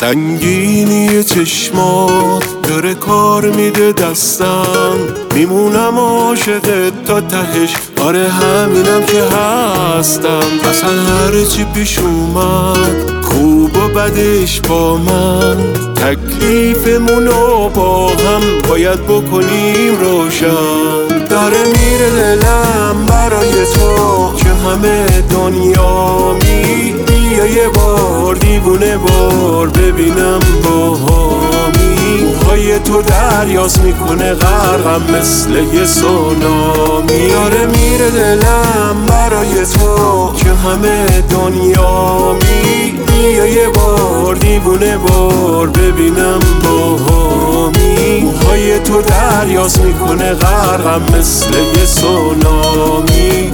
سنگینی چشمات داره کار میده دستم، میمونم عاشقت تا تهش، آره همینم که هستم. اصلا هرچی پیش اومد خوب و بدش با من، تکلیفمونو با هم باید بکنیم روشن. داره میره دلم برای تو که همه دنیامی، بیا یه بار دیوونه بار ببینم باهامی. موهای تو دریاست میکنه غرقم مثل یه سونامی. داره میره دلم برای تو که همه دنیامی، بیا یه بار دیوونه بار ببینم باهامی. موهای تو دریاست میکنه غرقم مثل یه سونامی.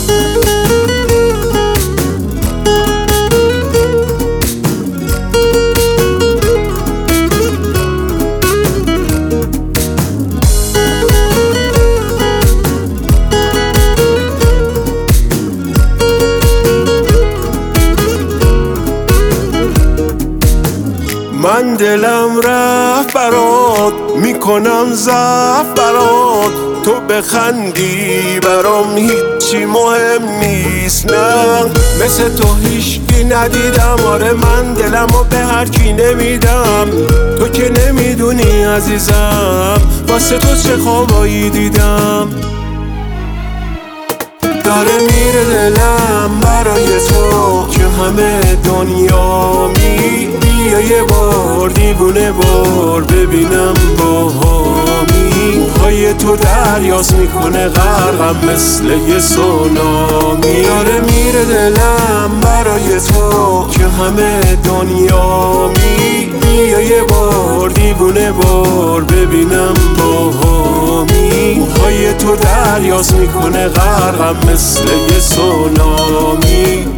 من دلم رفت برات، میکنم ضعف برات، تو بخندی برام هیچی مهم نیست. نه مثل تو هیچکی ندیدم، آره من دلمو به هر کی نمیدم. تو که نمیدونی عزیزم واسه تو چه خوابایی دیدم. داره میره دلم برای تو که همه دنیامی، بیا یه بار دیوونه بار ببینم باهامی. موهای تو دریاست میکنه غرقم مثل یه سونامی. داره میره دلم برای تو که همه دنیامی، بیا یه بار دیوونه بار ببینم باهامی. موهای تو دریاست میکنه غرقم مثل یه سونامی.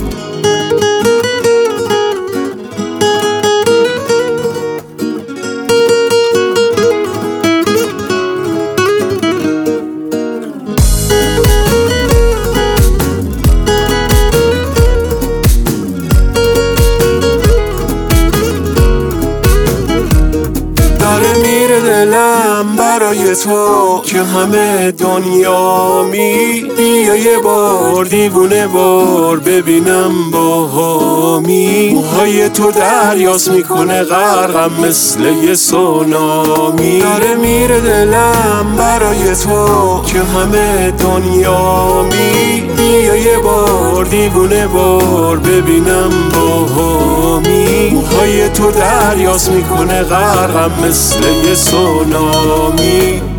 داره میره دلم برای تو که همه دنیامی، بیا یه بار دیوونه بار ببینم باهامی. موهای تو دریاست میکنه غرقم مثل یه سونامی. داره میره دلم برای تو که همه دنیامی، بیا یه بار دیوونه بار ببینم باهامی. موهای تو دریاست میکنه غرقم مثل یه سونامی.